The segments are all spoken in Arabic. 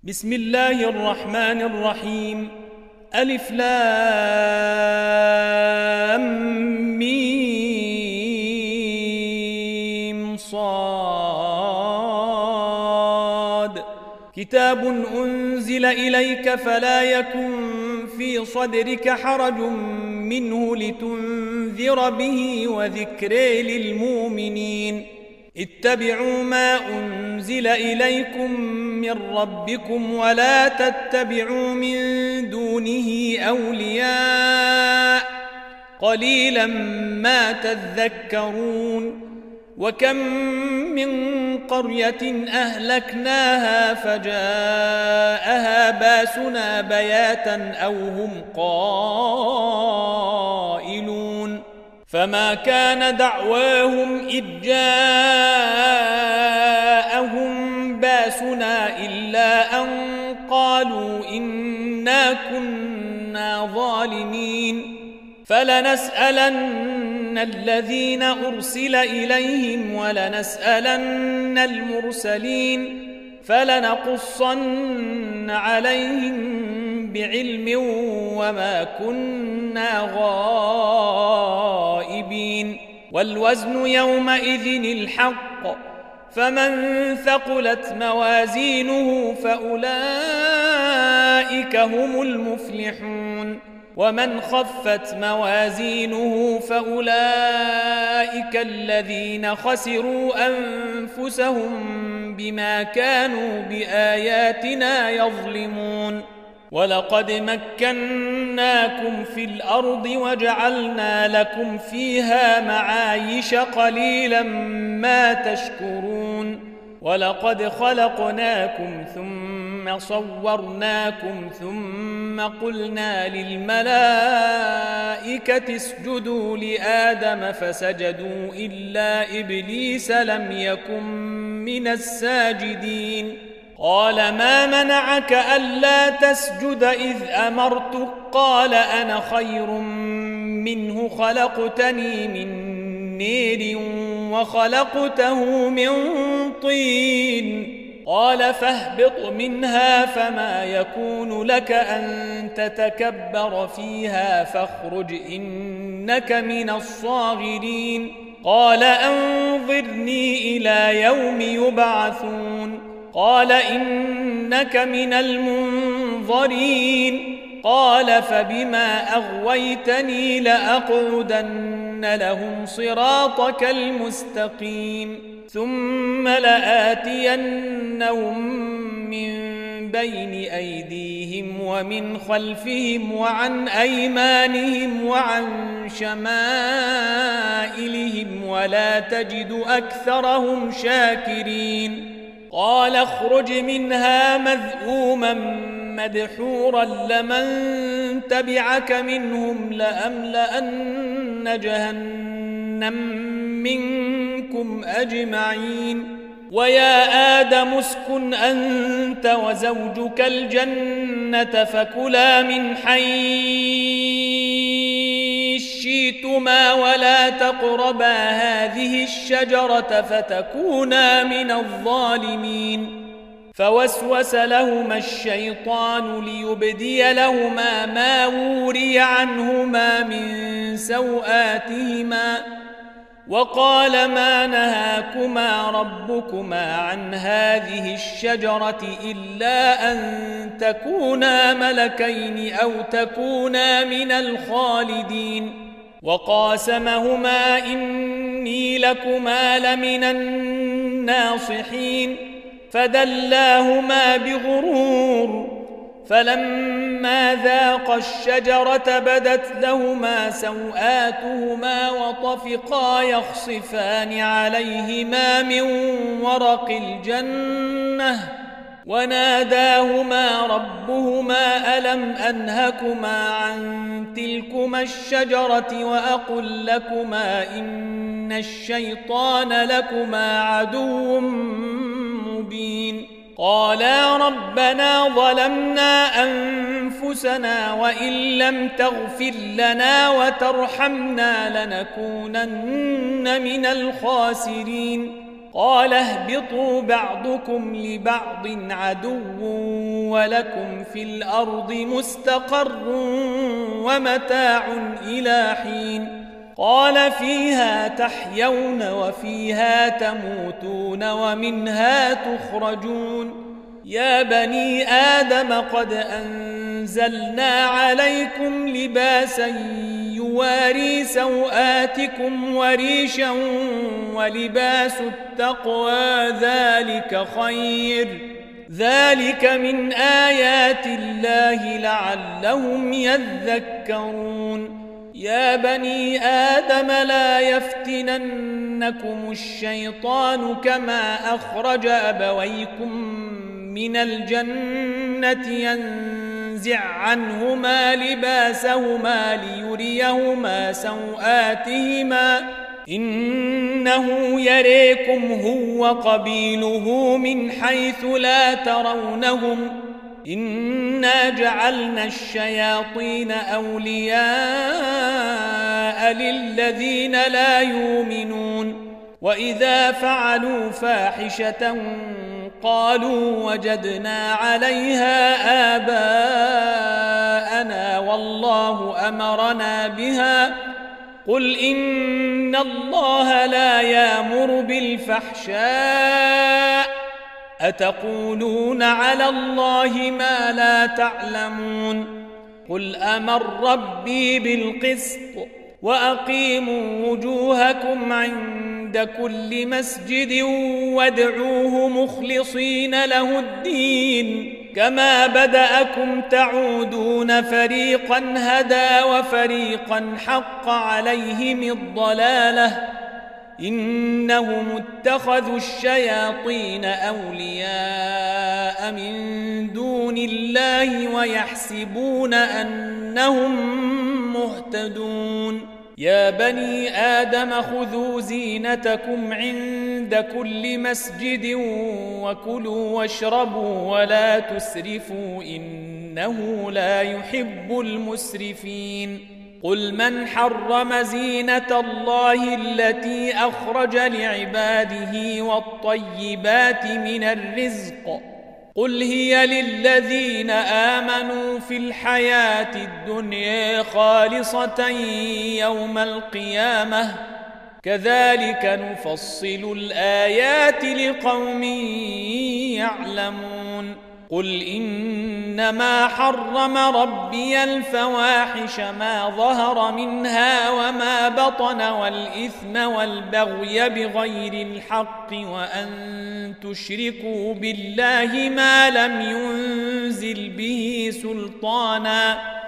بسم الله الرحمن الرحيم. ألف لام ميم صاد. كتاب أنزل إليك فلا يكن في صدرك حرج منه لتنذر به وذكر للمؤمنين. اتبعوا ما أنزل إليكم من ربكم ولا تتبعوا من دونه أولياء قليلا ما تذكرون. وكم من قرية أهلكناها فجاءها باسنا بياتا أو هم قائلون. فما كان دعواهم إذ جاءهم باسنا إلا أن قالوا إنا كنا ظالمين. فلنسألن الذين أرسل إليهم ولنسألن المرسلين فلنقصن عليهم بعلم وما كنا غائبين. والوزن يومئذ الحق فمن ثقلت موازينه فأولئك هم المفلحون ومن خفت موازينه فأولئك الذين خسروا أنفسهم بما كانوا بآياتنا يظلمون. ولقد مكناكم في الأرض وجعلنا لكم فيها معايش قليلا ما تشكرون. ولقد خلقناكم ثم صورناكم ثم قلنا للملائكة اسجدوا لآدم فسجدوا إلا إبليس لم يكن من الساجدين. قال ما منعك ألا تسجد إذ أمرتك؟ قال أنا خير منه خلقتني من نير وخلقته من طين. قال فاهبط منها فما يكون لك أن تتكبر فيها فاخرج إنك من الصاغرين. قال أنظرني إلى يوم يبعثون. قال إنك من المنظرين. قال فبما أغويتني لأقعدن لهم صراطك المستقيم ثم لآتينهم من بين أيديهم ومن خلفهم وعن أيمانهم وعن شمائلهم ولا تجد أكثرهم شاكرين. قال اخرج منها مذءوما مدحورا لمن تبعك منهم لأملأن جهنم منكم أجمعين. ويا آدم اسكن أنت وزوجك الجنة فكلا من حيث شئتما ولا تقربا هذه الشجرة فتكونا من الظالمين. فوسوس لهما الشيطان ليبدي لهما ما وري عنهما من سوآتهما وقال ما نهاكما ربكما عن هذه الشجرة إلا أن تكونا ملكين أو تكونا من الخالدين. وقاسمهما إني لكما لمن الناصحين فدلاهما بغرور. فلما ذاقا الشجرة بدت لهما سوآتهما وطفقا يخصفان عليهما من ورق الجنة وناداهما ربهما ألم أنهكما عن تلكما الشجرة وأقل لكما إن الشيطان لكما عدو مبين. قالا ربنا ظلمنا أنفسنا وإن لم تغفر لنا وترحمنا لنكونن من الخاسرين. قال اهبطوا بعضكم لبعض عدو ولكم في الأرض مستقر ومتاع إلى حين قال فيها تحيون وفيها تموتون ومنها تخرجون يا بني آدم قد أنزلنا عليكم لباسا يواري سوآتكم وريشا ولباس التقوى ذلك خير ذلك من آيات الله لعلهم يذكرون يا بني آدم لا يفتننكم الشيطان كما أخرج أبويكم من الجنة ينزع عنهما لباسهما ليريهما سوآتهما إنه يريكم هو قبيله من حيث لا ترونهم إنا جعلنا الشياطين أولياء للذين لا يؤمنون وإذا فعلوا فاحشة قالوا وجدنا عليها آباءنا والله أمرنا بها قل إن الله لا يأمر بالفحشاء أتقولون على الله ما لا تعلمون قل أمر ربي بالقسط وأقيموا وجوهكم عند كل مسجد وادعوه مخلصين له الدين كما بدأكم تعودون فريقا هدى وفريقا حق عليهم الضلالة إنهم اتخذوا الشياطين أولياء من دون الله ويحسبون أنهم مهتدون يا بني آدم خذوا زينتكم عند كل مسجد وكلوا واشربوا ولا تسرفوا إنه لا يحب المسرفين قل من حرم زينة الله التي أخرج لعباده والطيبات من الرزق قل هي للذين آمنوا في الحياة الدنيا خالصة يوم القيامة كذلك نفصل الآيات لقوم يعلمون قل إنما حرم ربي الفواحش ما ظهر منها وما بطن والإثم والبغي بغير الحق وأن تشركوا بالله ما لم ينزل به سلطانا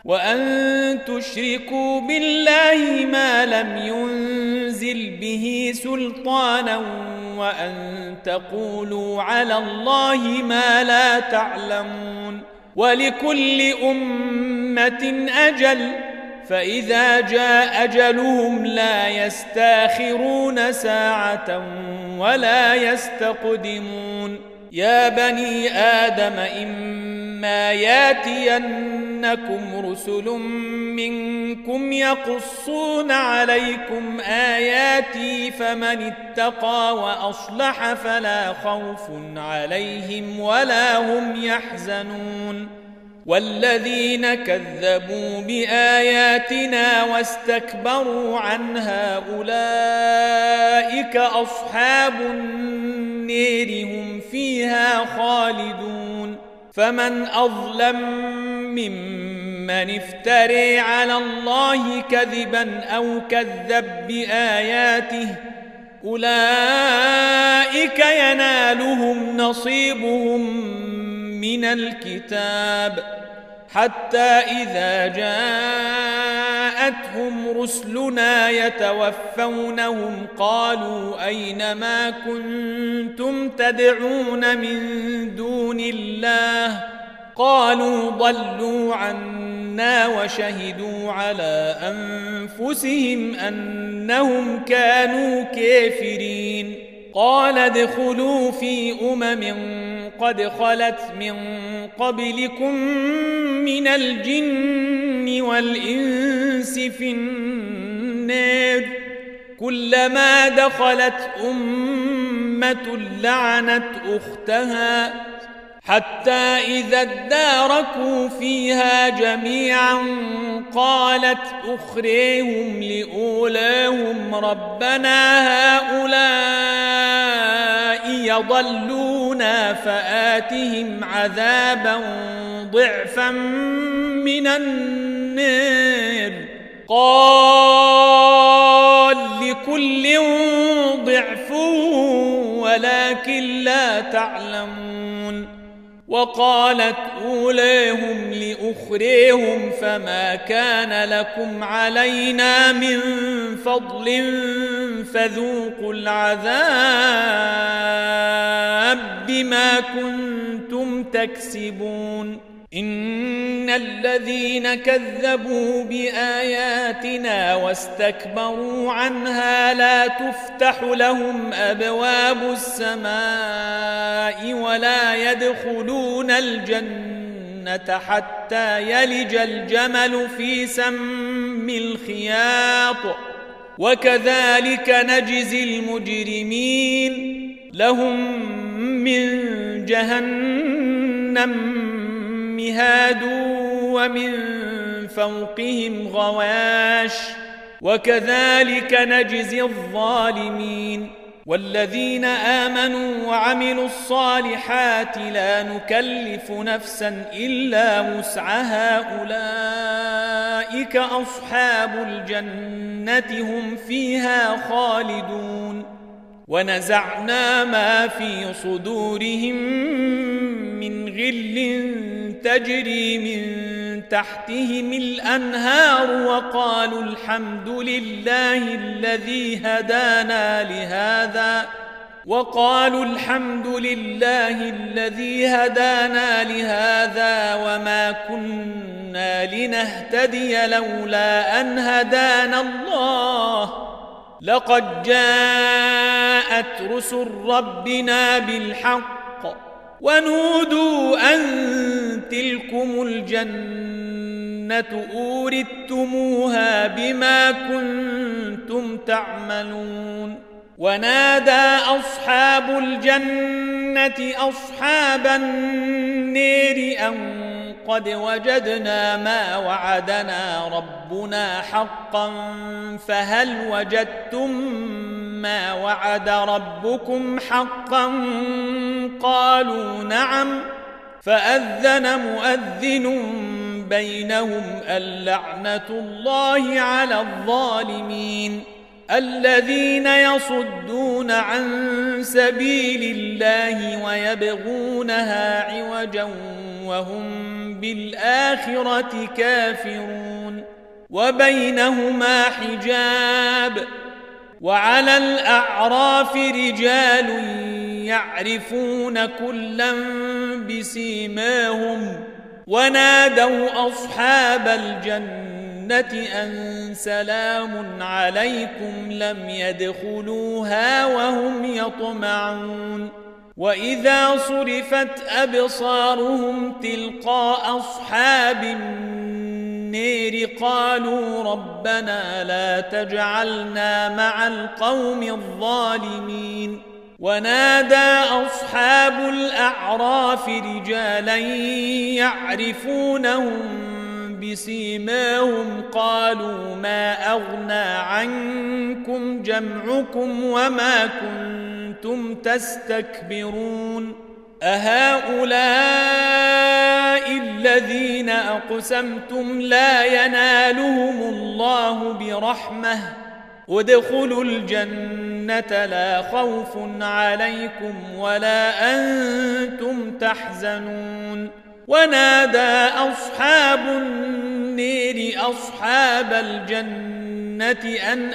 وأن تقولوا على الله ما لا تعلمون ولكل أمة أجل فإذا جاء أجلهم لا يستاخرون ساعة ولا يستقدمون يا بني آدم إما ياتينكم رسل منكم يقصون عليكم آياتي فمن اتقى وأصلح فلا خوف عليهم ولا هم يحزنون والذين كذبوا بآياتنا واستكبروا عنها أولئك أصحاب النير هم فيها خالدون فمن أظلم ممن افتري على الله كذبا أو كذب بآياته أولئك ينالهم نصيبهم من الكتاب حتى إذا جاءتهم رسلنا يتوفونهم قالوا أين ما كنتم تدعون من دون الله قالوا ضلوا عنا وشهدوا على أنفسهم أنهم كانوا كافرين قال ادخلوا في قد خلت من قبلكم من الجن والإنس في النار كلما دخلت أمة لعنت أختها حتى إذا اداركوا فيها جميعا قالت أخريهم لأولاهم ربنا هؤلاء يضلونا فآتهم عذابا ضعفا من النار قال لكل ضعف ولكن لا تعلمون وقالت أولاهم لأخريهم فما كان لكم علينا من فضل فذوقوا العذاب بما كنتم تكسبون إن الذين كذبوا بآياتنا واستكبروا عنها لا تفتح لهم أبواب السماء ولا يدخلون الجنة حتى يلج الجمل في سم الخياط وكذلك نجزي المجرمين لهم من جهنم مهاد ومن فوقهم غواش وكذلك نجزي الظالمين والذين آمنوا وعملوا الصالحات لا نكلف نفسا إلا وسعها أولئك أصحاب الجنة هم فيها خالدون ونزعنا ما في صدورهم من غل تجري من تحتهم الأنهار وقالوا الحمد لله الذي هدانا لهذا وما كنا لنهتدي لولا أن هدانا الله لقد جاءت رسل ربنا بالحق ونودوا أن تلكم الجنة أورثتموها بما كنتم تعملون ونادى أصحاب الجنة أصحاب النار أن قد وجدنا ما وعدنا ربنا حقا فهل وجدتم ما وعد ربكم حقا قالوا نعم فأذن مؤذن بينهم اللعنة الله على الظالمين الذين يصدون عن سبيل الله ويبغونها عوجا وهم بالآخرة كافرون وبينهما حجاب وعلى الأعراف رجال يعرفون كلا بسيماهم ونادوا أصحاب الجنة أن سلام عليكم لم يدخلوها وهم يطمعون وإذا صرفت أبصارهم تلقاء أصحاب النار قالوا ربنا لا تجعلنا مع القوم الظالمين ونادى أصحاب الأعراف رجالا يعرفونهم بسيماهم قالوا ما أغنى عنكم جمعكم وما كنتم تستكبرون أهؤلاء الذين أقسمتم لا ينالهم الله برحمة ادخلوا الجنة لا خوف عليكم ولا أنتم تحزنون ونادى أصحاب النار أصحاب الجنة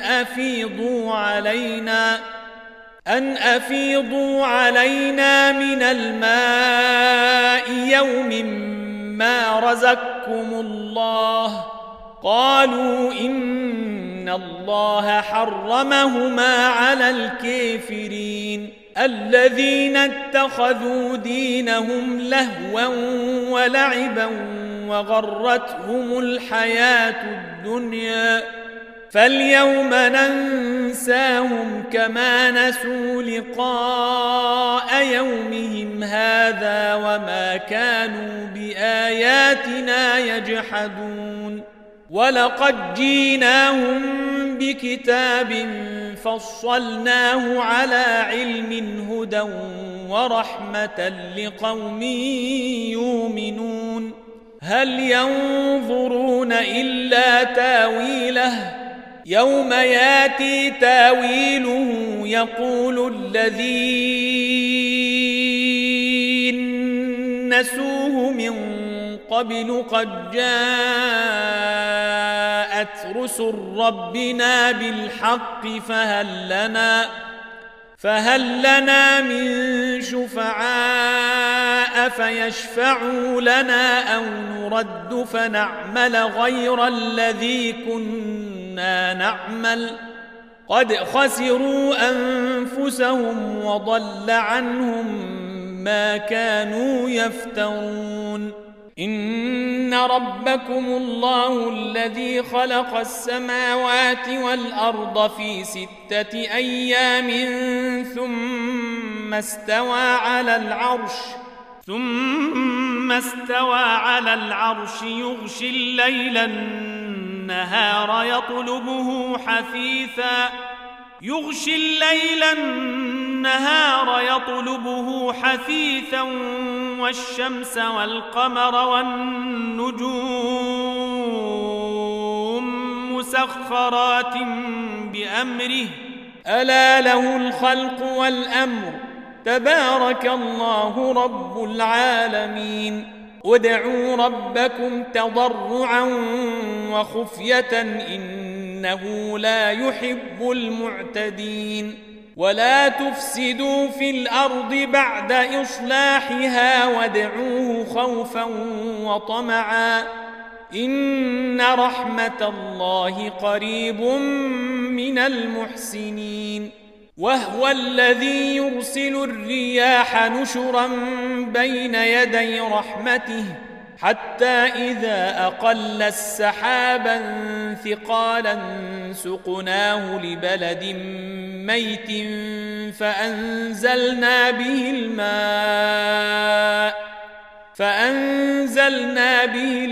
أن أفيضوا علينا من الماء يوم ما رزقكم الله قالوا إن الله حرمهما على الكافرين الذين اتخذوا دينهم لهوا ولعبا وغرتهم الحياة الدنيا فاليوم ننساهم كما نسوا لقاء يومهم هذا وما كانوا بآياتنا يجحدون ولقد جيناهم بكتاب فصلناه على علم هدى ورحمة لقوم يؤمنون هل ينظرون إلا تاويله يوم ياتي تاويله يقول الذين نسوه من قبل قد جاءت رسل ربنا بالحق فهل لنا من شفعاء فيشفعوا لنا أو نرد فنعمل غير الذي كنا نعمل قد خسروا أنفسهم وضل عنهم ما كانوا يفترون إن ربكم الله الذي خلق السماوات والأرض في 6 أيام ثم استوى على العرش يغشي الليل النهار يطلبه حثيثا والشمس والقمر والنجوم مسخرات بأمره ألا له الخلق والأمر تبارك الله رب العالمين ادعوا ربكم تضرعا وخفية إنه لا يحب المعتدين ولا تفسدوا في الأرض بعد إصلاحها وادعوه خوفا وطمعا إن رحمة الله قريب من المحسنين وهو الذي يرسل الرياح نشرا بين يدي رحمته حتى إذا أقل السحابا ثقالا سقناه لبلد ميت فأنزلنا به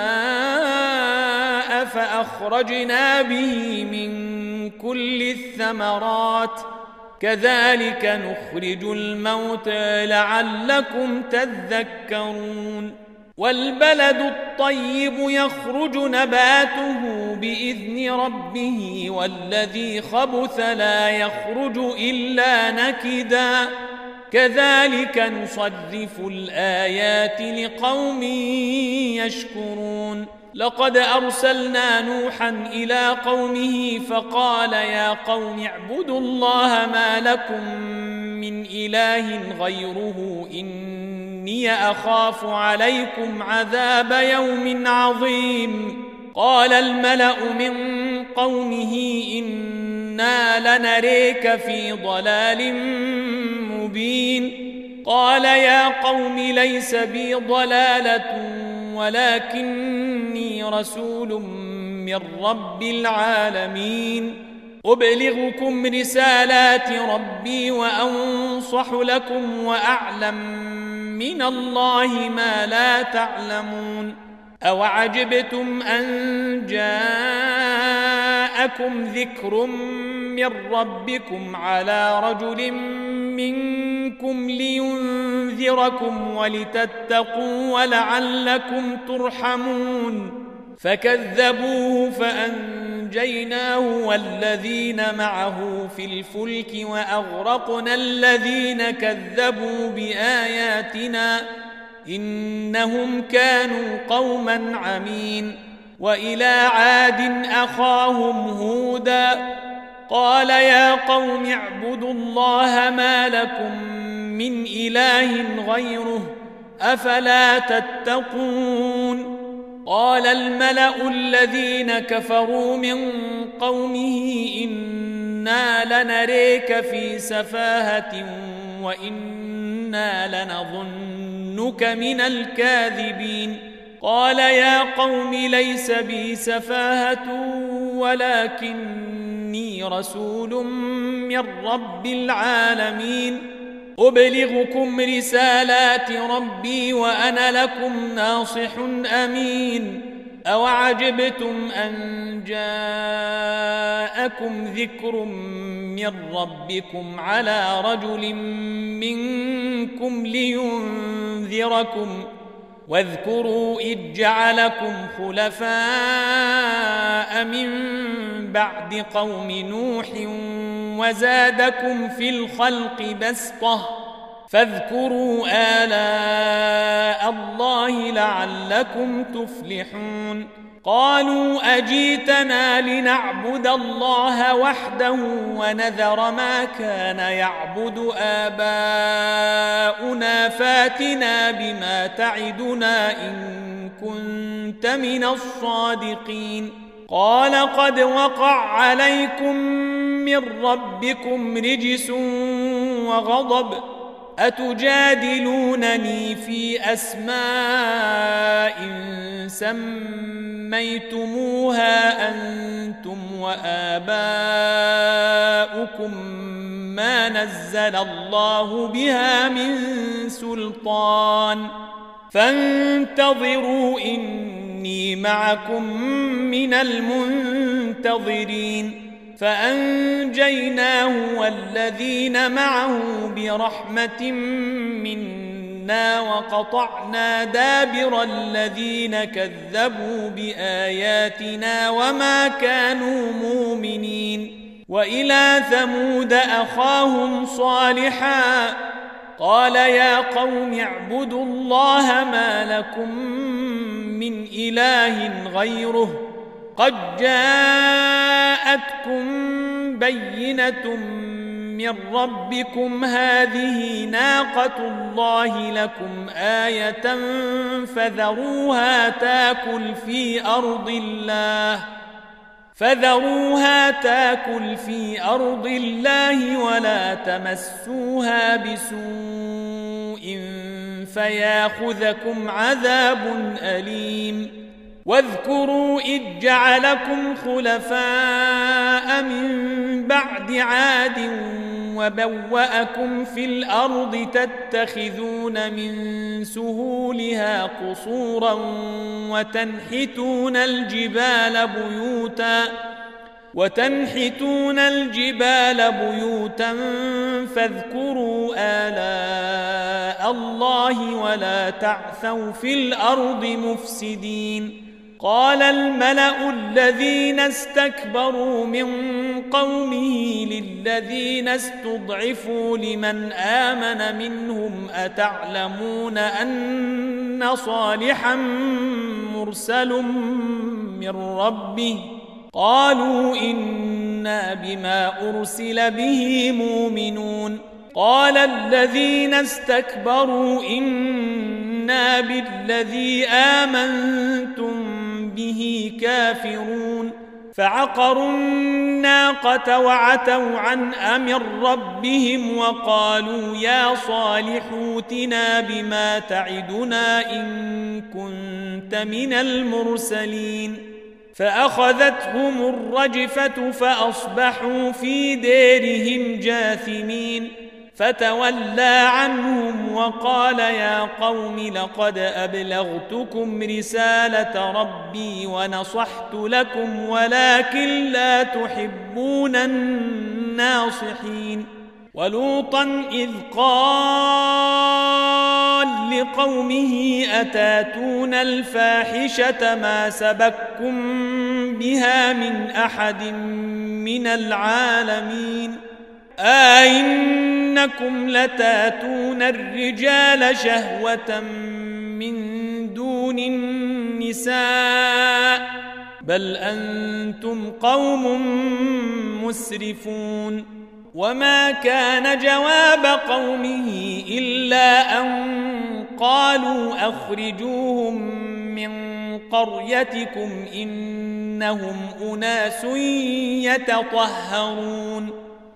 الماء فأخرجنا به من كل الثمرات كذلك نخرج الموتى لعلكم تذكرون والبلد الطيب يخرج نباته بإذن ربه والذي خبث لا يخرج إلا نكدا كذلك نصرف الآيات لقوم يشكرون لقد أرسلنا نوحا إلى قومه فقال يا قوم اعبدوا الله ما لكم من إله غيره إني أخاف عليكم عذاب يوم عظيم قال الملأ من قومه إنا لنريك في ضلال مبين قال يا قوم ليس بي ضلالة ولكني رسول من رب العالمين أبلغكم رسالات ربي وأنصح لكم وأعلم من الله ما لا تعلمون أوعجبتم أن جاءكم ذكر من ربكم على رجل منكم لينذركم ولتتقوا ولعلكم ترحمون فكذبوه فأنجيناه والذين معه في الفلك وأغرقنا الذين كذبوا بآياتنا إنهم كانوا قوما عمين وإلى عاد أخاهم هودا قال يا قوم اعبدوا الله ما لكم من إله غيره أفلا تتقون قال الملأ الذين كفروا من قومه إنا لنريك في سفاهة وإنا لنظنك من الكاذبين قال يا قوم ليس بي سفاهة ولكني رسول من رب العالمين أبلغكم رسالات ربي وأنا لكم ناصح أمين أوعجبتم أن جاءكم ذكر من ربكم على رجل منكم لينذركم واذكروا إذ جعلكم خلفاء من بعد قوم نوح وزادكم في الخلق بسطة فاذكروا آلاء الله لعلكم تفلحون قالوا أجيتنا لنعبد الله وحده ونذر ما كان يعبد آباؤنا فاتنا بما تعدنا إن كنت من الصادقين قال قد وقع عليكم من ربكم رجس وغضب أتجادلونني في أسماء سميتموها أنتم وآباؤكم ما نزل الله بها من سلطان فانتظروا إني معكم من المنتظرين فأنجيناه والذين معه برحمة منا وقطعنا دابر الذين كذبوا بآياتنا وما كانوا مؤمنين وإلى ثمود أخاهم صالحا قال يا قوم اعبدوا الله ما لكم من إله غيره قد جاءتكم بينة من ربكم هذه ناقة الله لكم آية فذروها تاكل في أرض الله ولا تمسوها بسوء فياخذكم عذاب أليم واذكروا إذ جعلكم خلفاء من بعد عاد وبوأكم في الأرض تتخذون من سهولها قصورا وتنحتون الجبال بيوتا فاذكروا آلاء الله ولا تعثوا في الأرض مفسدين قال الملأ الذين استكبروا من قومه للذين استضعفوا لمن آمن منهم أتعلمون أن صالحا مرسل من ربه قالوا إنا بما أرسل به مؤمنون قال الذين استكبروا إنا بالذي آمنتم به كافرون فعقروا الناقة وعتوا عن أمر ربهم وقالوا يا صالح ائتنا بما تعدنا إن كنت من المرسلين فأخذتهم الرجفة فأصبحوا في ديرهم جاثمين فتولى عنهم وقال يا قوم لقد أبلغتكم رسالة ربي ونصحت لكم ولكن لا تحبون الناصحين ولوطا إذ قال لقومه أتاتون الفاحشة ما سبقكم بها من أحد من العالمين أئنكم لتاتون الرجال شهوة من دون النساء بل أنتم قوم مسرفون وما كان جواب قومه إلا أن قالوا أخرجوهم من قريتكم إنهم أناس يتطهرون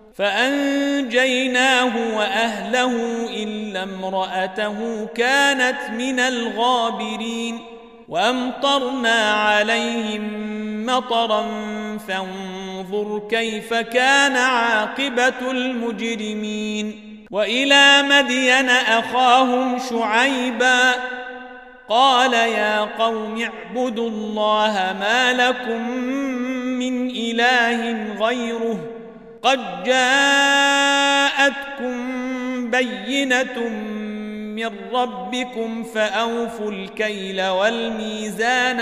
فأنجيناه وأهله إلا امرأته كانت من الغابرين وأمطرنا عليهم مطرا فانظر كيف كان عاقبة المجرمين. وإلى مدين أخاهم شعيبا قال يا قوم اعبدوا الله ما لكم من إله غيره قد جاءتكم بينة من ربكم فأوفوا الكيل والميزان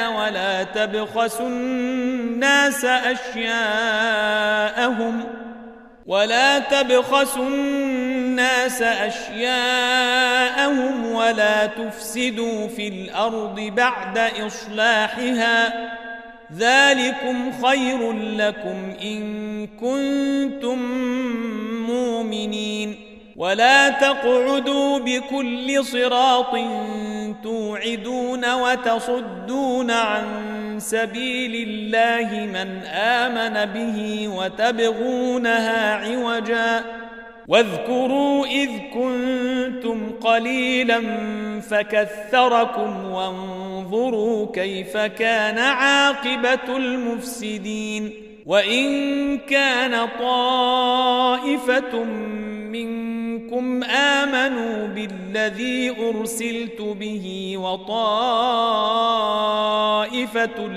ولا تبخسوا الناس أشياءهم ولا تفسدوا في الأرض بعد إصلاحها ذلكم خير لكم إن كنتم مؤمنين. ولا تقعدوا بكل صراط توعدون وتصدون عن سبيل الله من آمن به وتبغونها عوجا واذكروا إذ كنتم قليلا فكثركم وانظروا كيف كان عاقبة المفسدين. وإن كان طائفة منكم آمنوا بالذي أرسلت به وطائفة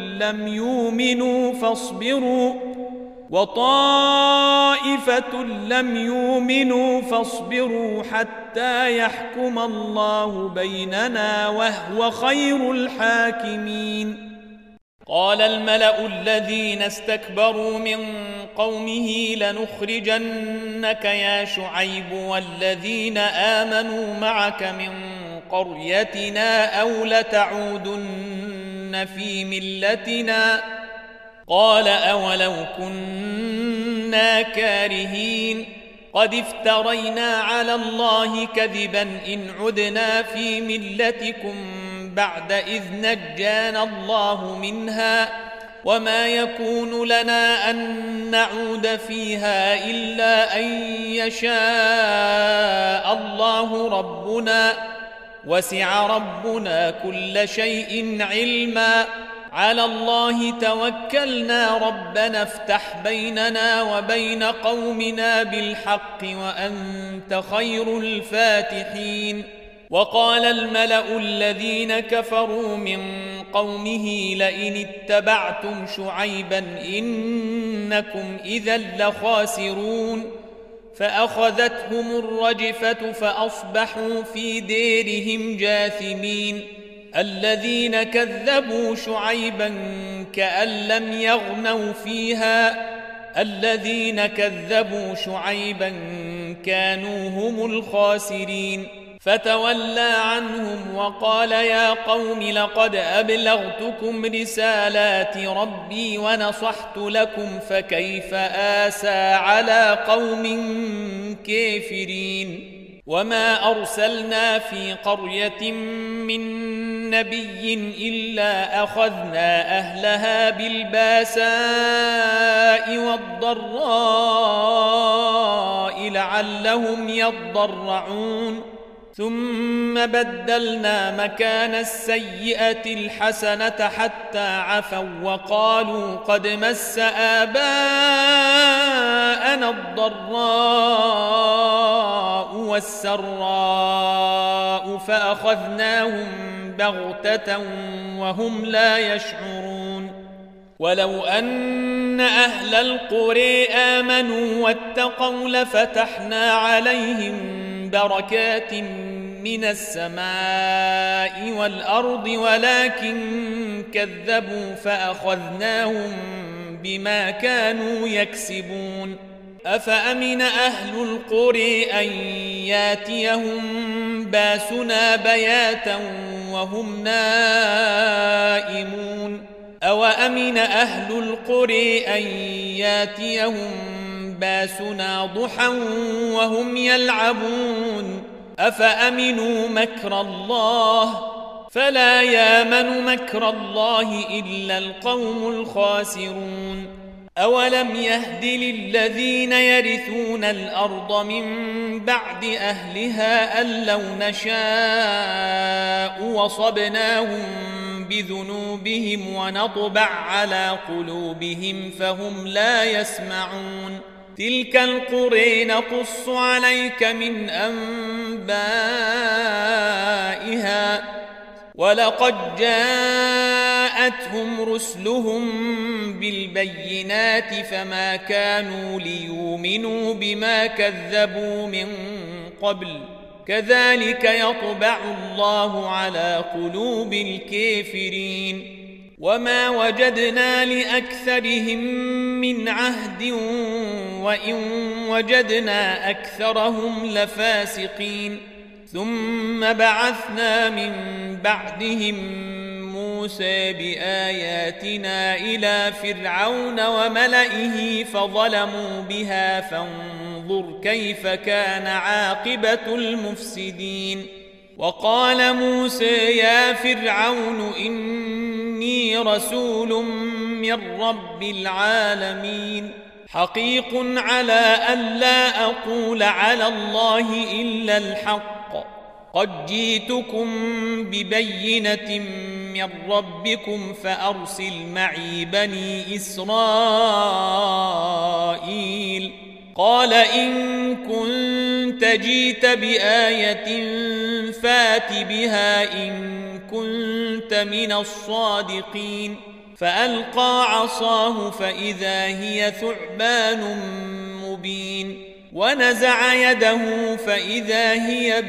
لم يؤمنوا فاصبروا حتى يحكم الله بيننا وهو خير الحاكمين. قال الملأ الذين استكبروا من قومه لنخرجنك يا شعيب والذين آمنوا معك من قريتنا أو لتعودن في ملتنا قال أولو كنا كارهين قد افترينا على الله كذبا إن عدنا في ملتكم بعد إذ نجانا الله منها وما يكون لنا أن نعود فيها إلا أن يشاء الله ربنا وسع ربنا كل شيء علما على الله توكلنا ربنا افتح بيننا وبين قومنا بالحق وأنت خير الفاتحين. وقال الملأ الذين كفروا من قومه لئن اتبعتم شعيبا إنكم إذا لخاسرون فأخذتهم الرجفة فأصبحوا في ديرهم جاثمين. الذين كذبوا شعيبا كأن لم يغنوا فيها الذين كذبوا شعيبا كانوا هم الخاسرين. فتولى عنهم وقال يا قوم لقد أبلغتكم رسالات ربي ونصحت لكم فكيف آسى على قوم كافرين. وما أرسلنا في قرية من نبي إلا أخذنا أهلها بالباساء والضراء لعلهم يضرعون ثم بدلنا مكان السيئة الحسنة حتى عفوا وقالوا قد مس آباءنا الضراء والسراء فأخذناهم بغتة وهم لا يشعرون. ولو أن أهل القرى آمنوا واتقوا لفتحنا عليهم بركات من السماء والأرض ولكن كذبوا فأخذناهم بما كانوا يكسبون. أفأمن أهل القرى أن ياتيهم باسنا بياتا وهم نائمون أوأمن أهل القرى أن ياتيهم باسنا ضحى وهم يلعبون أفأمنوا مكر الله فلا يامن مكر الله إلا القوم الخاسرون. أولم يهد للذين يرثون الأرض من بعد أهلها أن لو نشاء وصبناهم بذنوبهم ونطبع على قلوبهم فهم لا يسمعون تلك القرى نقص عليك من أنبائها ولقد جاءتهم رسلهم بالبينات فما كانوا ليؤمنوا بما كذبوا من قبل كذلك يطبع الله على قلوب الكافرين وما وجدنا لأكثرهم من عهد وإن وجدنا أكثرهم لفاسقين ثم بعثنا من بعدهم موسى بآياتنا إلى فرعون وملئه فظلموا بها فانظر كيف كان عاقبة المفسدين وقال موسى يا فرعون إني رسول من رب العالمين حقيق على ألا أقول على الله إلا الحق قد جئتكم ببينة من ربكم فأرسل معي بني إسرائيل قال إن كنت جئت بآية فات بها إن كنت من الصادقين فألقى عصاه فإذا هي ثعبان مبين ونزع يده فإذا هي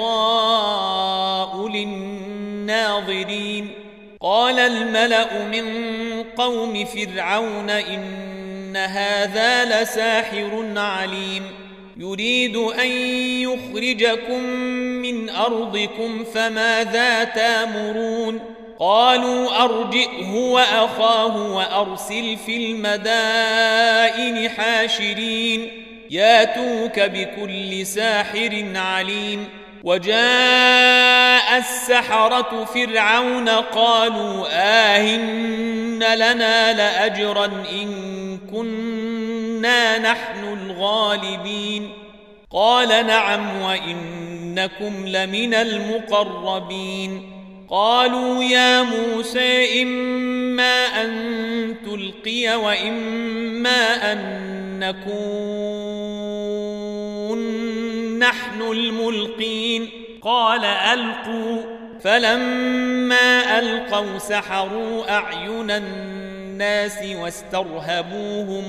بيضاء للناظرين قال الملأ من قوم فرعون إن هذا لساحر عليم يريد أن يخرجكم من أرضكم فماذا تأمرون قالوا أرجئه وأخاه وأرسل في المدائن حاشرين ياتوك بكل ساحر عليم وجاء السحرة فرعون قالوا آهن لنا لأجرا إن كنا نحن الغالبين قال نعم وإنكم لمن المقربين قالوا يا موسى إما أن تلقي وإما أن نكون نحن الملقين قال ألقوا فلما ألقوا سحروا أعين الناس واسترهبوهم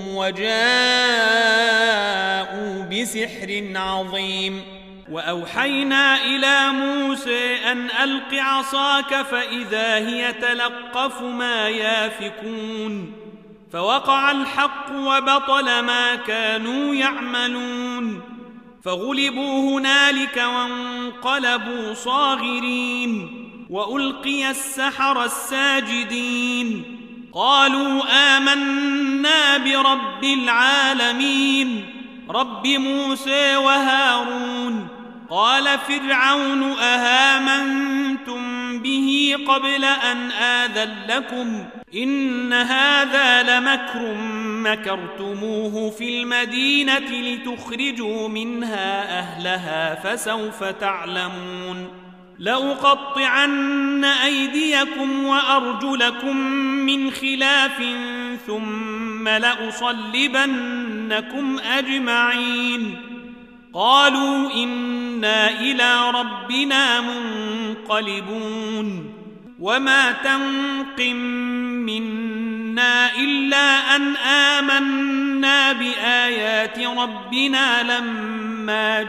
وجاءوا بسحر عظيم وأوحينا إلى موسى أن ألق عصاك فإذا هي تلقف ما يافكون فوقع الحق وبطل ما كانوا يعملون فغلبوا هنالك وانقلبوا صاغرين وألقي السحرة الساجدين قالوا آمنا برب العالمين رب موسى وهارون قال فرعون أهامنتم به قبل أن آذن لكم إن هذا لمكر مكرتموه في المدينة لتخرجوا منها أهلها فسوف تعلمون لأقطعن أيديكم وأرجلكم من خلاف ثم لأصلبنكم أجمعين قالوا إنا إلى ربنا منقلبون وما تنقم منا إلا أن آمنا بآيات ربنا لما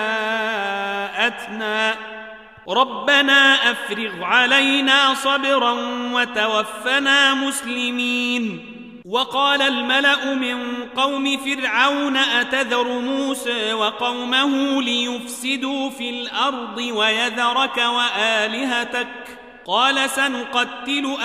جاءتنا ربنا أفرغ علينا صبرا وتوفنا مسلمين وقال الملأ من قوم فرعون أتذر موسى وقومه ليفسدوا في الأرض ويذرك وآلهتك قال سنقتل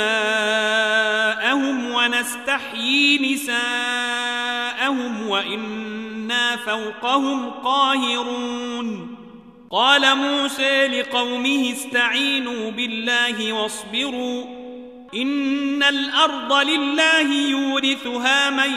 أبناءهم ونستحيي نساءهم وإنا فوقهم قاهرون قال موسى لقومه استعينوا بالله واصبروا إن الأرض لله يورثها من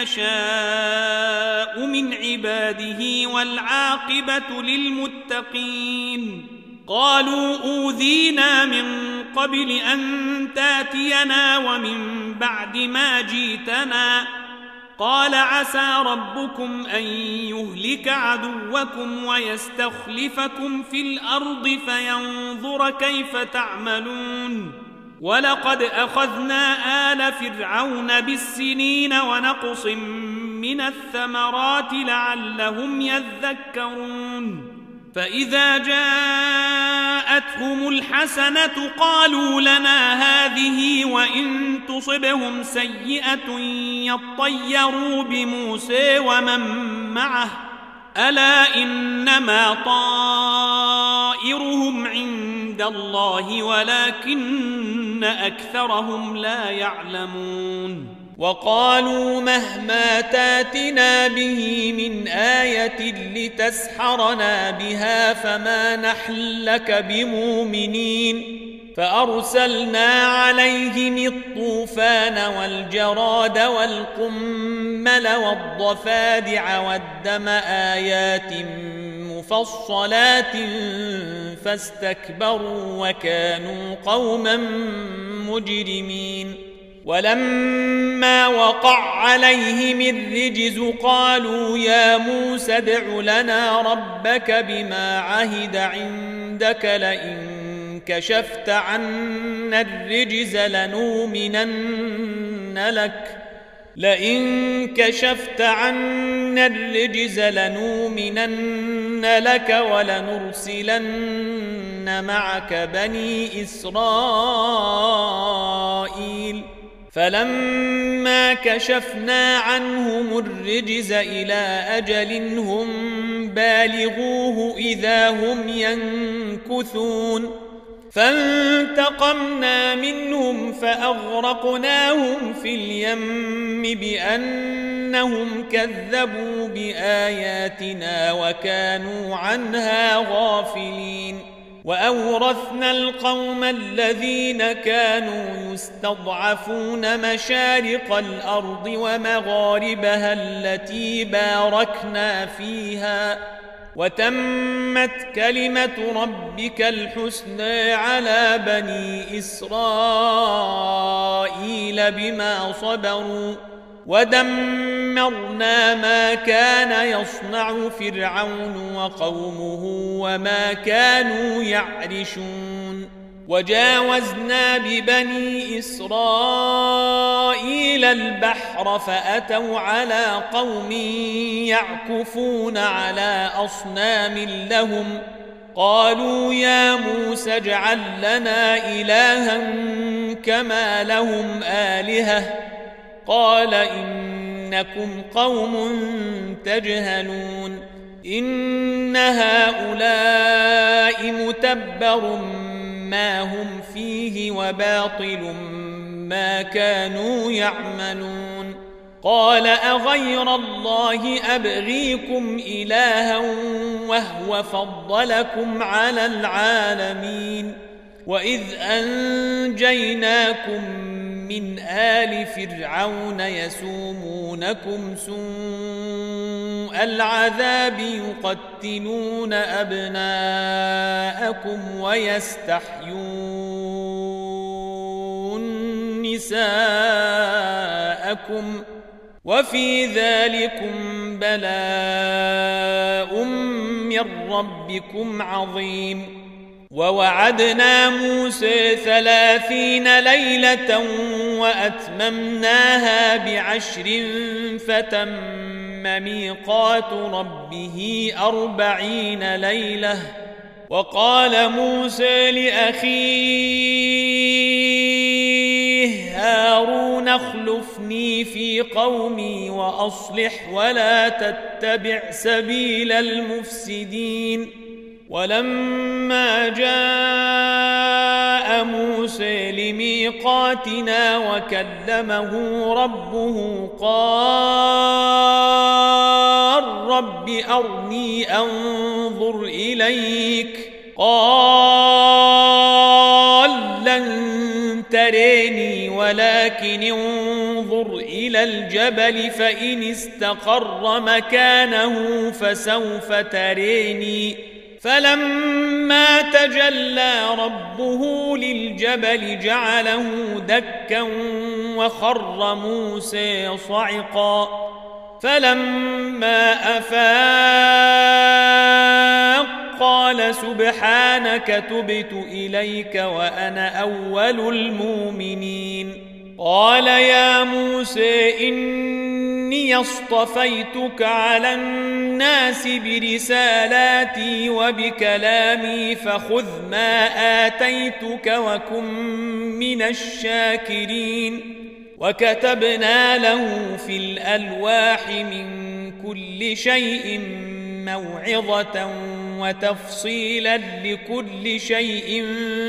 يشاء من عباده والعاقبة للمتقين. قالوا أوذينا من قبل أن تاتينا ومن بعد ما جئتنا. قال عسى ربكم أن يهلك عدوكم ويستخلفكم في الأرض فينظر كيف تعملون. ولقد أخذنا آل فرعون بالسنين ونقص من الثمرات لعلهم يذكرون. فإذا جاءتهم الحسنة قالوا لنا هذه وإن تصبهم سيئة يطيروا بموسى ومن معه ألا إنما طائرهم عند الله ولكن أكثرهم لا يعلمون. وقالوا مهما تاتنا به من آية لتسحرنا بها فما نحن لك بمؤمنين. فأرسلنا عليهم الطوفان والجراد والقمل والضفادع والدم آيات مفصلات فاستكبروا وكانوا قوما مجرمين. ولما وقع عليهم الرجز قالوا يا موسى ادع لنا ربك بما عهد عندك كشفت عنا الرجز لئن كشفت عنا الرجز لنؤمنن لك ولنرسلن معك بني إسرائيل. فلما كشفنا عنهم الرجز إلى أجل هم بالغوه إذا هم ينكثون. فانتقمنا منهم فأغرقناهم في اليم بأنهم كذبوا بآياتنا وكانوا عنها غافلين. وأورثنا القوم الذين كانوا يستضعفون مشارق الأرض ومغاربها التي باركنا فيها وتمت كلمة ربك الحسنى على بني إسرائيل بما صبروا ودمرنا ما كان يصنع فرعون وقومه وما كانوا يعرشون. وجاوزنا ببني إسرائيل البحر فأتوا على قوم يعكفون على أصنام لهم قالوا يا موسى اجعل لنا إلها كما لهم آلهة قال إنكم قوم تجهلون. إن هؤلاء متبر ما هم فيه وباطل ما كانوا يعملون. قال أغير الله أبغيكم إلها وهو فضلكم على العالمين. وإذ أنجيناكم من آل فرعون يسومونكم سوء العذاب يقتلون أبناءكم ويستحيون نساءكم وفي ذلكم بلاء من ربكم عظيم. ووعدنا موسى 30 ليلة وأتممناها ب10 فتم ميقات ربه 40 ليلة. وقال موسى لأخيه هارون اخلفني في قومي وأصلح ولا تتبع سبيل المفسدين. ولما جاء موسى لميقاتنا وكلمه ربه قال رب أرني أنظر إليك قال لن تريني ولكن انظر إلى الجبل فإن استقر مكانه فسوف تريني فلما تجلى ربه للجبل جعله دكا وخر موسى صعقا فلما أفاق قال سبحانك تبت إليك وأنا أول المؤمنين قال يا موسى إني اصطفيتك على الناس برسالاتي وبكلامي فخذ ما آتيتك وكن من الشاكرين وكتبنا له في الألواح من كل شيء موعظة وتفصيلا لكل شيء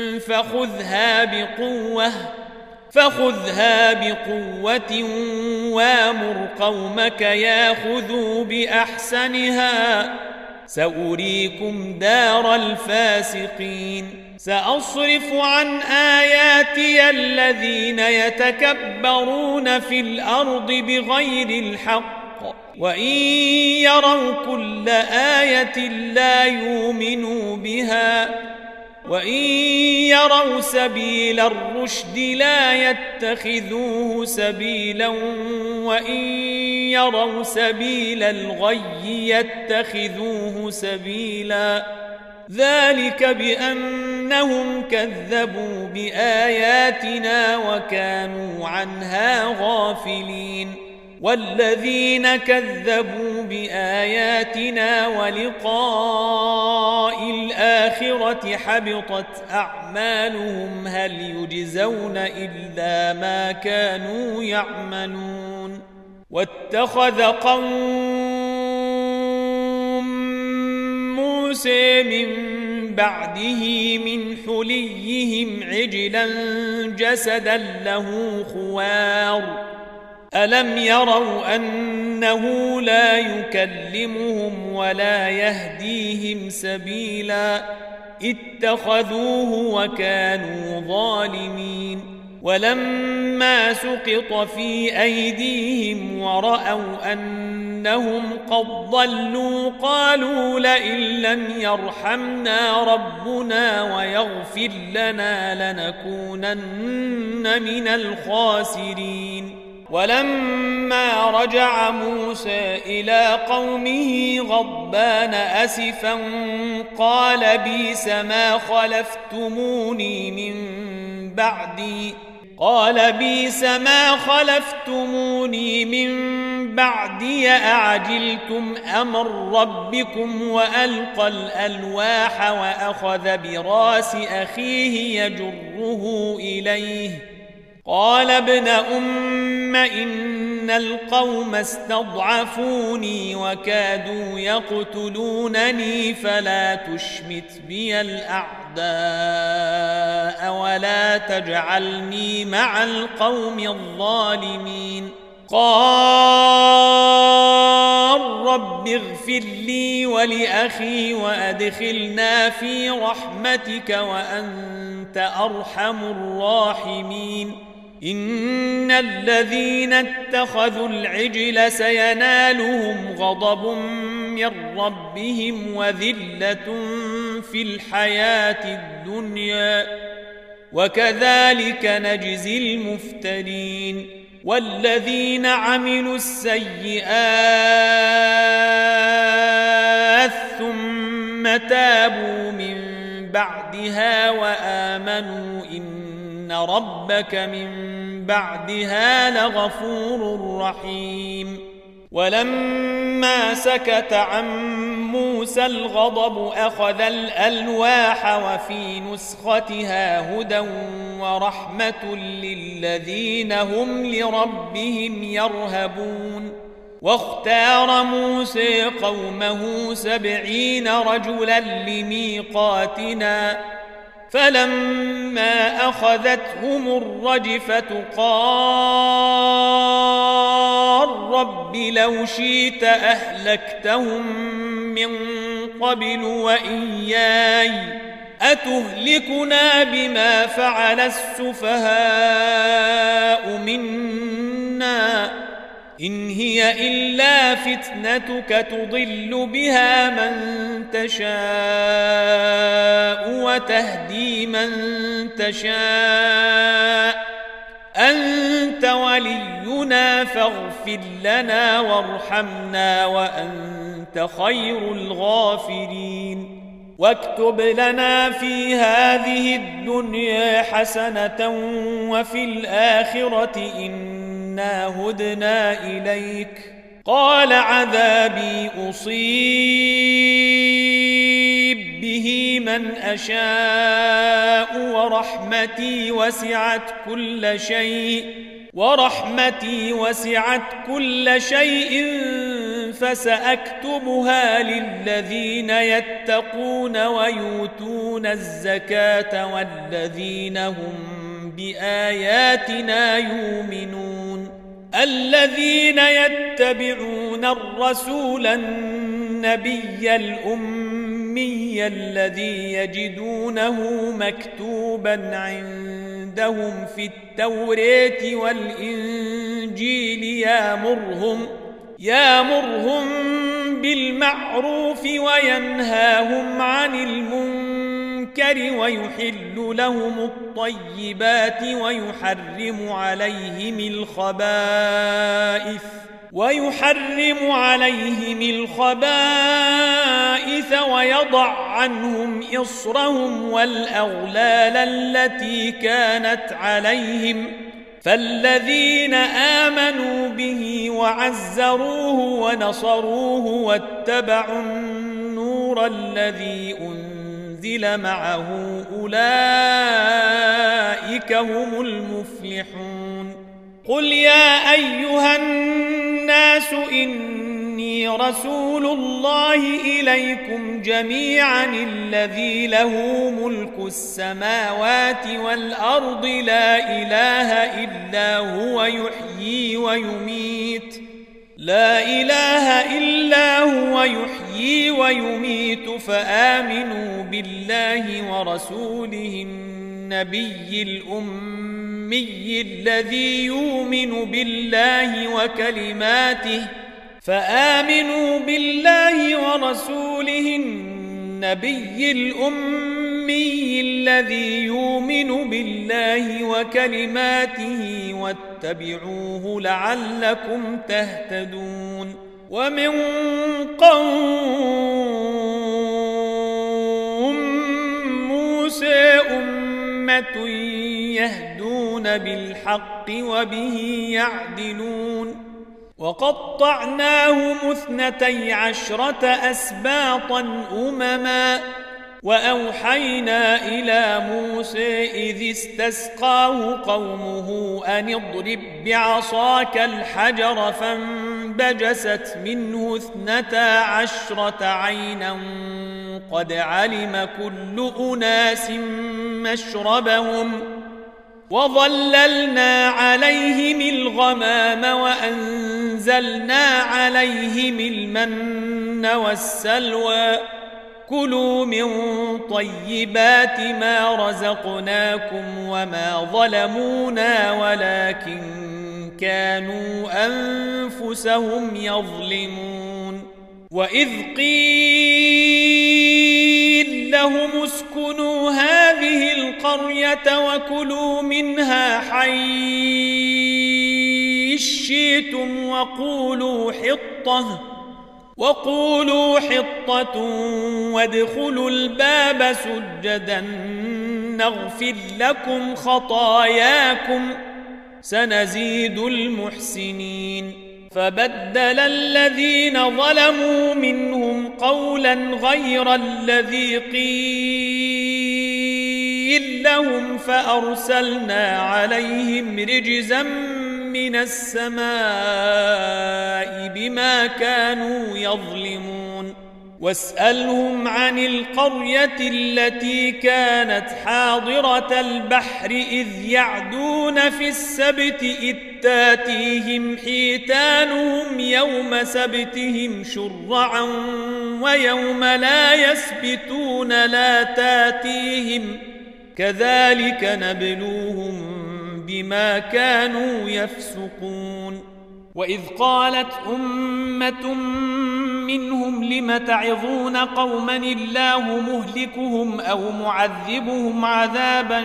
فخذها بقوة وامر قومك ياخذوا بأحسنها سأريكم دار الفاسقين سأصرف عن آياتي الذين يتكبرون في الأرض بغير الحق وإن يروا كل آية لا يؤمنوا بها وإن يروا سبيل الرشد لا يتخذوه سبيلا وإن يروا سبيل الغي يتخذوه سبيلا ذلك بأنهم كذبوا بآياتنا وكانوا عنها غافلين والذين كذبوا بآياتنا ولقاء الآخرة حبطت أعمالهم هل يجزون إلا ما كانوا يعملون واتخذ قوم موسى من بعده من حليهم عجلا جسدا له خوار ألم يروا أنه لا يكلمهم ولا يهديهم سبيلا اتخذوه وكانوا ظالمين ولما سقط في أيديهم ورأوا أنهم قد ضلوا قالوا لئن لم يرحمنا ربنا ويغفر لنا لنكونن من الخاسرين ولما رجع موسى إلى قومه غضبان أسفا قال بئس ما خلفتموني من بعدي أعجلتم أمر ربكم وألقى الألواح وأخذ براس أخيه يجره إليه قال ابن أم إن القوم استضعفوني وكادوا يقتلونني فلا تشمت بي الأعداء ولا تجعلني مع القوم الظالمين قال رب اغفر لي ولأخي وأدخلنا في رحمتك وأنت أرحم الراحمين إن الذين اتخذوا العجل سينالهم غضب من ربهم وذلة في الحياة الدنيا وكذلك نجزي المفترين والذين عملوا السيئات ثم تابوا من بعدها وآمنوا إن ربك من بعدها لغفور رحيم ولما سكت عن موسى الغضب أخذ الألواح وفي نسختها هدى ورحمة للذين هم لربهم يرهبون واختار موسى قومه 70 رجلا لميقاتنا فلما أخذتهم الرجفة قال رب لو شئت أهلكتهم من قبل وإياي أتهلكنا بما فعل السفهاء منا إن هي إلا فتنتك تضل بها من تشاء وتهدي من تشاء أنت ولينا فاغفر لنا وارحمنا وأنت خير الغافرين واكتب لنا في هذه الدنيا حسنة وفي الآخرة إنا هدنا إليك قال عذابي أصيب به من أشاء ورحمتي وسعت كل شيء فسأكتبها للذين يتقون ويؤتون الزكاة والذين هم بآياتنا يؤمنون الذين يتبعون الرسول النبي الأمي الذي يجدونه مكتوبا عندهم في التوراة والإنجيل يأمرهم بالمعروف وينهاهم عن المنكر ويحل عليهم الخبائث ويضع عنهم إصرهم والأغلال التي كانت عليهم فالذين آمنوا به وعزروه ونصروه واتبعوا النور الذي أنزل معه أولئك هم المفلحون قل يا أيها الناس إني رسول الله إليكم جميعا الذي له ملك السماوات والأرض لا إله إلا هو يحيي ويميت فآمنوا بالله ورسوله النبي الأمي الذي يؤمن بالله وكلماته واتبعوه لعلكم تهتدون ومن قوم موسى أمة يهدون بالحق وبه يعدلون وقطعناهم 12 أسباطا أمما وأوحينا إلى موسى إذ استسقاه قومه أن اضرب بعصاك الحجر فانبجست منه 12 عينا قد علم كل أناس مشربهم وظللنا عليهم الغمام وأنزلنا عليهم المن والسلوى كلوا من طيبات ما رزقناكم وما ظلمونا ولكن كانوا أنفسهم يظلمون وإذ قيل لهم اسكنوا هذه القرية وكلوا منها حيث شئتم وقولوا حطة وادخلوا الباب سجدا نغفر لكم خطاياكم سنزيد المحسنين فبدل الذين ظلموا منهم قولا غير الذي قيل لهم فأرسلنا عليهم رجزا من السماء بما كانوا يظلمون واسألهم عن القرية التي كانت حاضرة البحر إذ يعدون في السبت إذ تاتيهم حيتانهم يوم سبتهم شرعا ويوم لا يسبتون لا تاتيهم كذلك نبلوهم بما كانوا يفسقون وإذ قالت أمة منهم لم تعظون قوما الله مهلكهم أو معذبهم عذابا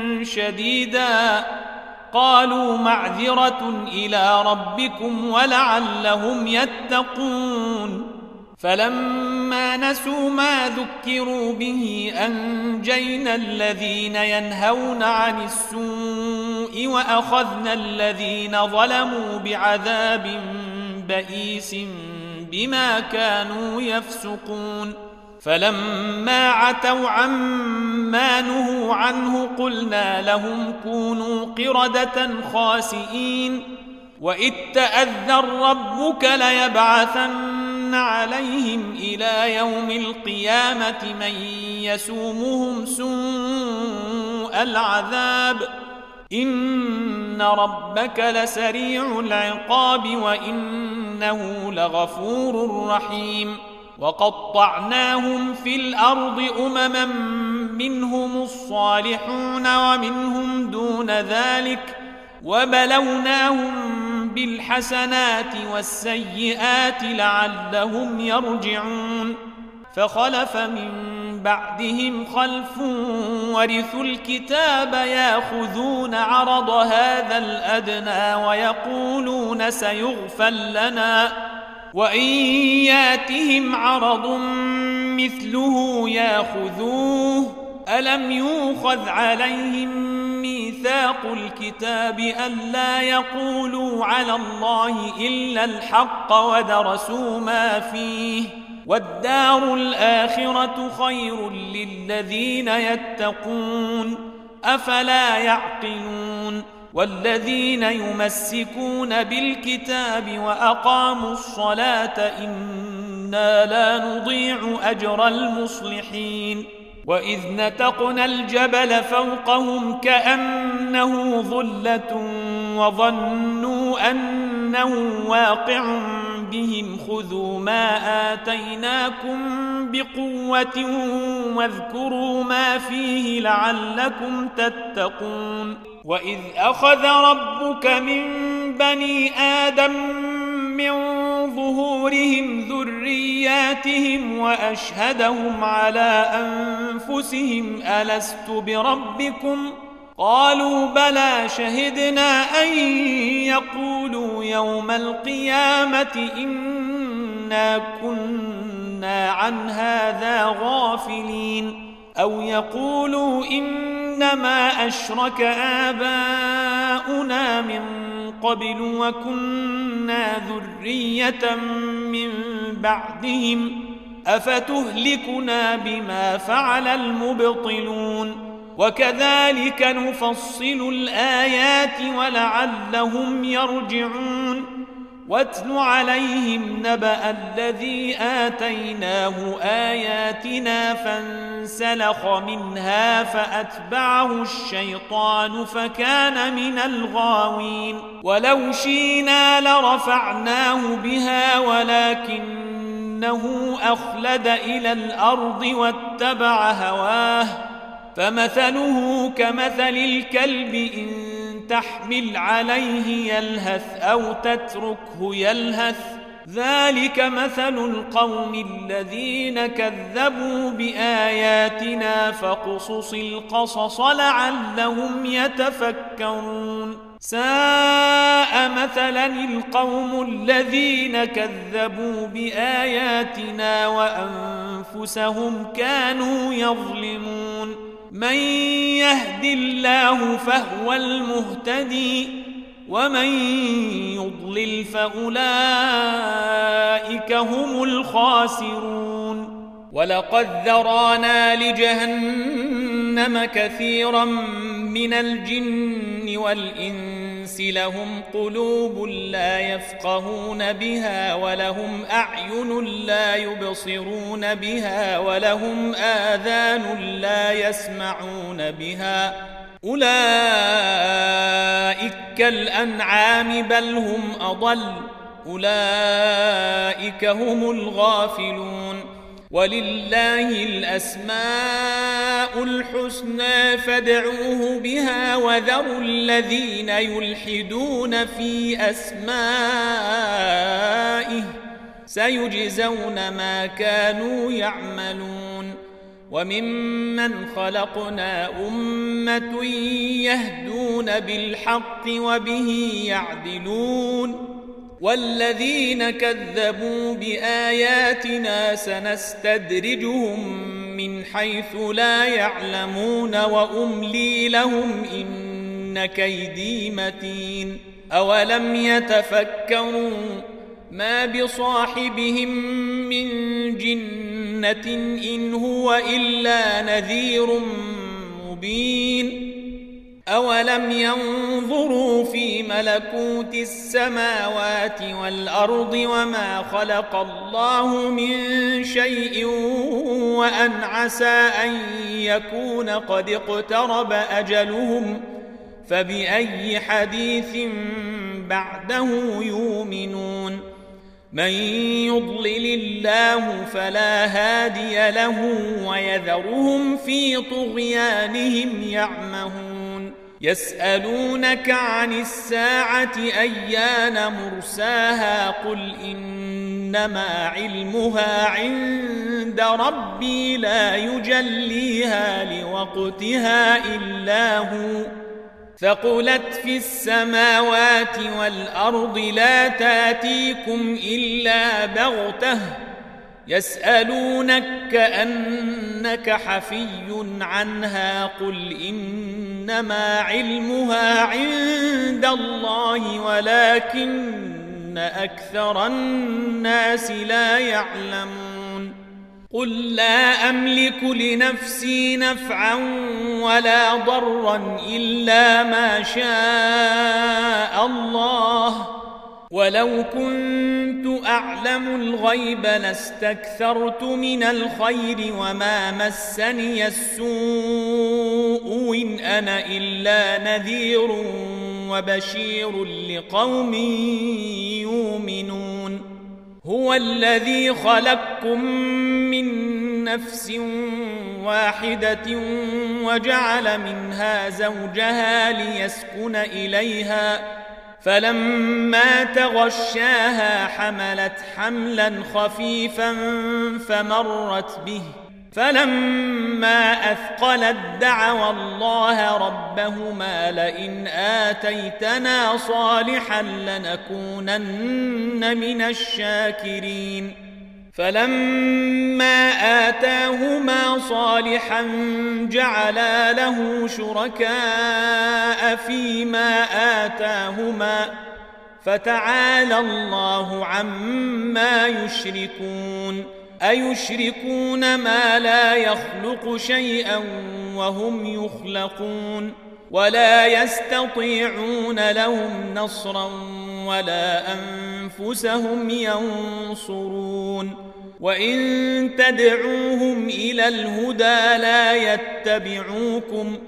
شديدا قالوا معذرة إلى ربكم ولعلهم يتقون فلما نسوا ما ذكروا به أنجينا الذين ينهون عن السوء وأخذنا الذين ظلموا بعذاب بئيس بما كانوا يفسقون فلما عتوا عما نهوا عنه قلنا لهم كونوا قردة خاسئين وإذ تأذن ربك ليبعثن عليهم إلى يوم القيامة من يسومهم سوء العذاب إن ربك لسريع العقاب وإنه لغفور رحيم وقطعناهم في الأرض أمما منهم الصالحون ومنهم دون ذلك وبلوناهم بالحسنات والسيئات لعلهم يرجعون فخلف من بعدهم خلف ورثوا الكتاب ياخذون عرض هذا الأدنى ويقولون سيغفر لنا وإن ياتهم عرض مثله ياخذوه ألم يؤخذ عليهم ميثاق الكتاب ألا يقولوا على الله إلا الحق ودرسوا ما فيه والدار الآخرة خير للذين يتقون أفلا يعقلون والذين يمسكون بالكتاب وأقاموا الصلاة إنا لا نضيع أجر المصلحين وإذ نتقنا الجبل فوقهم كأنه ظلة وظنوا أنه واقع بهم خذوا ما آتيناكم بقوة واذكروا ما فيه لعلكم تتقون وإذ أخذ ربك من بني آدم من ظهورهم ذرياتهم وأشهدهم على أنفسهم ألست بربكم قالوا بلى شهدنا أن يقولوا يوم القيامة إنا كنا عن هذا غافلين أو يقولوا إنما أشرك آباؤنا من قبل وكنا ذرية من بعدهم أفتهلكنا بما فعل المبطلون وكذلك نفصل الآيات ولعلهم يرجعون واتل عليهم نبأ الذي آتيناه آياتنا فانسلخ منها فأتبعه الشيطان فكان من الغاوين ولو شئنا لرفعناه بها ولكنه أخلد إلى الأرض واتبع هواه فمثله كمثل الكلب إن تحمل عليه يلهث أو تتركه يلهث ذلك مثل القوم الذين كذبوا بآياتنا فاقصص القصص لعلهم يتفكرون ساء مثلا القوم الذين كذبوا بآياتنا وأنفسهم كانوا يظلمون من يهد الله فهو المهتدي ومن يضلل فأولئك هم الخاسرون ولقد ذرانا لجهنم كثيرا من الجن والإنس لهم قلوب لا يفقهون بها ولهم أعين لا يبصرون بها ولهم آذان لا يسمعون بها أولئك كالأنعام بل هم أضل أولئك هم الغافلون ولله الأسماء الحسنى فادعوه بها وذروا الذين يلحدون في أسمائه سيجزون ما كانوا يعملون وممن خلقنا أمة يهدون بالحق وبه يعدلون والذين كذبوا بآياتنا سنستدرجهم من حيث لا يعلمون وأملي لهم إن كيدي متين أولم يتفكروا ما بصاحبهم من جنة إن هو إلا نذير مبين أولم ينظروا في ملكوت السماوات والأرض وما خلق الله من شيء وأن عسى أن يكون قد اقترب أجلهم فبأي حديث بعده يؤمنون من يضلل الله فلا هادي له ويذرهم في طغيانهم يعمهون يسألونك عن الساعة أيان مرساها قل إنما علمها عند ربي لا يجليها لوقتها إلا هو ثقلت في السماوات والأرض لا تاتيكم إلا بغتة يسألونك كأنك حفي عنها قل إنما علمها عند الله ولكن أكثر الناس لا يعلمون قل لا أملك لنفسي نفعا ولا ضرا إلا ما شاء الله ولو كنت أعلم الغيب لاستكثرت من الخير وما مسني السوء إن أنا إلا نذير وبشير لقوم يؤمنون هو الذي خلقكم من نفس واحدة وجعل منها زوجها ليسكن إليها فلما تغشاها حملت حملا خفيفا فمرت به فلما أثقلت دعوا الله ربهما لئن آتيتنا صالحا لنكونن من الشاكرين فلما آتاهما صالحا جعلا له شركاء فيما آتاهما فتعالى الله عما يشركون أيشركون ما لا يخلق شيئا وهم يخلقون ولا يستطيعون لهم نصرا ولا أنفسهم ينصرون وإن تدعوهم إلى الهدى لا يتبعوكم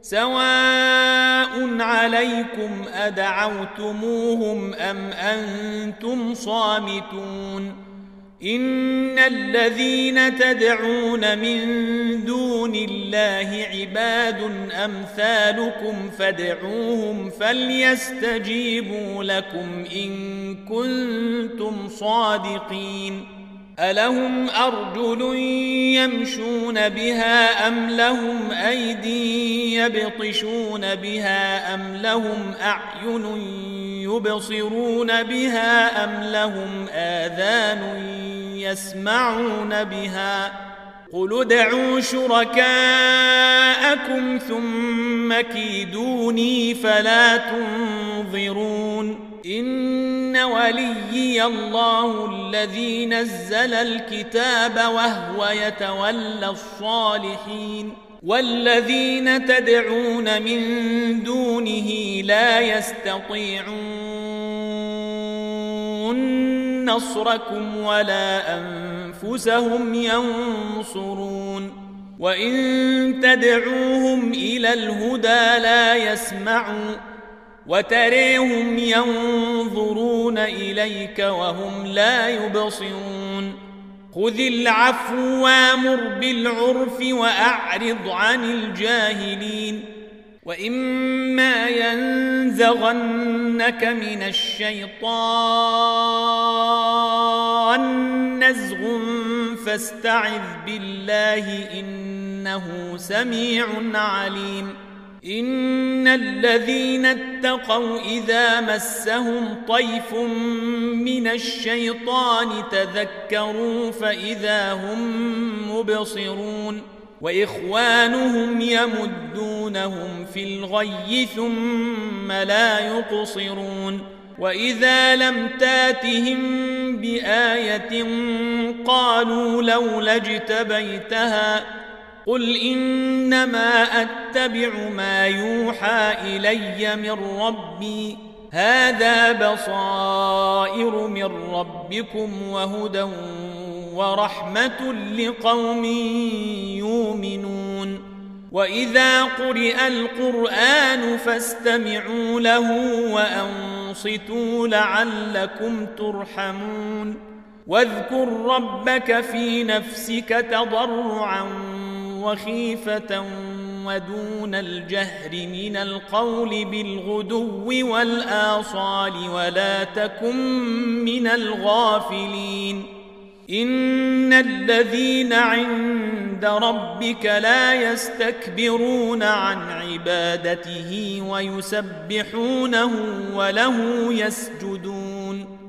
سواء عليكم أدعوتموهم أم أنتم صامتون إن الذين تدعون من دون الله عباد أمثالكم فادعوهم فليستجيبوا لكم إن كنتم صادقين ألهم أرجل يمشون بها أم لهم أيدي يبطشون بها أم لهم أعين يبصرون بها أم لهم آذان يسمعون بها قل ادعوا شركاءكم ثم كيدوني فلا تنظرون إن وليي الله الذي نزل الكتاب وهو يتولى الصالحين والذين تدعون من دونه لا يستطيعون نصركم ولا أنفسهم ينصرون وإن تدعوهم إلى الهدى لا يسمعوا وتريهم ينظرون إليك وهم لا يبصرون خذ العفو وامر بالعرف وأعرض عن الجاهلين وإما ينزغنك من الشيطان نزغ فاستعذ بالله إنه سميع عليم إن الذين اتقوا إذا مسهم طيف من الشيطان تذكروا فإذا هم مبصرون وإخوانهم يمدونهم في الغي ثم لا يقصرون وإذا لم تاتهم بآية قالوا لولا اجتبيتها قل إنما أتبع ما يوحى إلي من ربي هذا بصائر من ربكم وهدى ورحمة لقوم يؤمنون وإذا قرئ القرآن فاستمعوا له وأنصتوا لعلكم ترحمون واذكر ربك في نفسك تضرعا وخيفة ودون الجهر من القول بالغدو والآصال ولا تكن من الغافلين إن الذين عند ربك لا يستكبرون عن عبادته ويسبحونه وله يسجدون